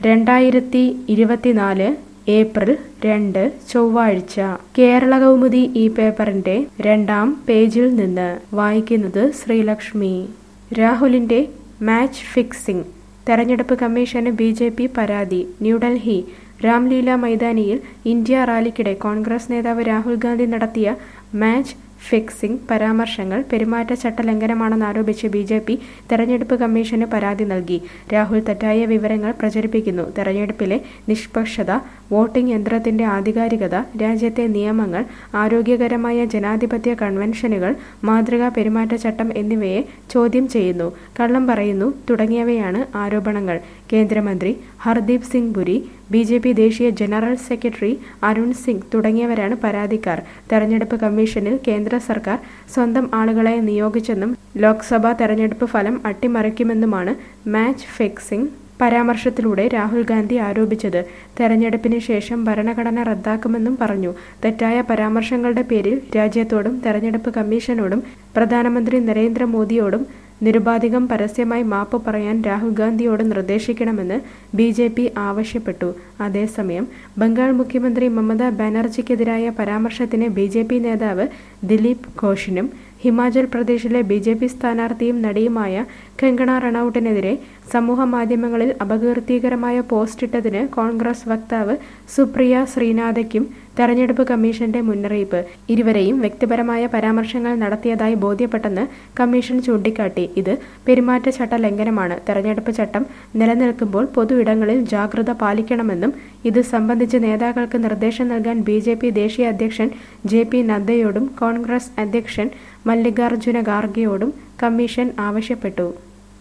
2024 April 2 ചൊവ്വാഴ്ച കേരളകൗമുദി ഈ പേപ്പറിന്റെ 2-ാം പേജിൽ നിന്ന് വായിക്കുന്നത് ശ്രീലക്ഷ്മി. രാഹുലിന്റെ മാച്ച് ഫിക്സിംഗ്, തെരഞ്ഞെടുപ്പ് കമ്മീഷന് ബി.ജെ.പി പരാതി. ന്യൂഡൽഹി രാംലീല മൈതാനിയിൽ ഇന്ത്യ റാലിക്കിടെ കോൺഗ്രസ് നേതാവ് രാഹുൽ ഗാന്ധി നടത്തിയ മാച്ച് ഫിക്സിംഗ് പരാമർശങ്ങൾ പെരുമാറ്റച്ചട്ട ലംഘനമാണെന്നാരോപിച്ച് ബി.ജെ.പി തെരഞ്ഞെടുപ്പ് കമ്മീഷന് പരാതി നൽകി. രാഹുൽ തെറ്റായ വിവരങ്ങൾ പ്രചരിപ്പിക്കുന്നു, തെരഞ്ഞെടുപ്പിലെ നിഷ്പക്ഷത, വോട്ടിംഗ് യന്ത്രത്തിന്റെ ആധികാരികത, രാജ്യത്തെ നിയമങ്ങൾ, ആരോഗ്യകരമായ ജനാധിപത്യ കൺവെൻഷനുകൾ, മാതൃകാ പെരുമാറ്റച്ചട്ടം എന്നിവയെ ചോദ്യം ചെയ്യുന്നു, കള്ളം പറയുന്നു തുടങ്ങിയവയാണ് ആരോപണങ്ങൾ. കേന്ദ്രമന്ത്രി ഹർദീപ് സിംഗ് പുരി, ബി.ജെ.പി ദേശീയ ജനറൽ സെക്രട്ടറി അരുൺ സിംഗ് തുടങ്ങിയവരാണ് പരാതിക്കാർ. തെരഞ്ഞെടുപ്പ് കമ്മീഷനിൽ കേന്ദ്ര സർക്കാർ സ്വന്തം ആളുകളെ നിയോഗിച്ചെന്നും ലോക്സഭാ തെരഞ്ഞെടുപ്പ് ഫലം അട്ടിമറിക്കുമെന്നുമാണ് മാച്ച് ഫിക്സിംഗ് പരാമർശത്തിലൂടെ രാഹുൽ ഗാന്ധി ആരോപിച്ചത്. തെരഞ്ഞെടുപ്പിന് ശേഷം ഭരണഘടന റദ്ദാക്കുമെന്നും പറഞ്ഞു. തെറ്റായ പരാമർശങ്ങളുടെ പേരിൽ രാജ്യത്തോടും തെരഞ്ഞെടുപ്പ് കമ്മീഷനോടും പ്രധാനമന്ത്രി നരേന്ദ്രമോദിയോടും നിരുപാധികം പരസ്യമായി മാപ്പ് പറയാൻ രാഹുൽ ഗാന്ധിയോട് നിർദ്ദേശിക്കണമെന്ന് ബി.ജെ.പി ആവശ്യപ്പെട്ടു. അതേസമയം ബംഗാൾ മുഖ്യമന്ത്രി മമതാ ബാനർജിക്കെതിരായ പരാമർശത്തിന് ബി.ജെ.പി നേതാവ് ദിലീപ് ഘോഷിനും ഹിമാചൽ പ്രദേശിലെ ബി.ജെ.പി സ്ഥാനാർത്ഥിയും നടിയുമായ കങ്കണ റണൌട്ടിനെതിരെ സമൂഹമാധ്യമങ്ങളിൽ അപകീർത്തികരമായ പോസ്റ്റിട്ടതിന് കോൺഗ്രസ് വക്താവ് സുപ്രിയ ശ്രീനാഥയ്ക്കും തെരഞ്ഞെടുപ്പ് കമ്മീഷന്റെ മുന്നറിയിപ്പ്. ഇരുവരെയും വ്യക്തിപരമായ പരാമർശങ്ങൾ നടത്തിയതായി ബോധ്യപ്പെട്ടെന്ന് കമ്മീഷൻ ചൂണ്ടിക്കാട്ടി. ഇത് പെരുമാറ്റച്ചട്ട ലംഘനമാണ്. തെരഞ്ഞെടുപ്പ് ചട്ടം നിലനിൽക്കുമ്പോൾ പൊതു ഇടങ്ങളിൽ ജാഗ്രത പാലിക്കണമെന്നും ഇത് സംബന്ധിച്ച് നേതാക്കൾക്ക് നിർദ്ദേശം നൽകാൻ ബി.ജെ.പി ദേശീയ അധ്യക്ഷൻ ജെ.പി നദ്ദയോടും കോൺഗ്രസ് അധ്യക്ഷൻ മല്ലികാർജുന ഖാർഗെയോടും കമ്മീഷൻ ആവശ്യപ്പെട്ടു.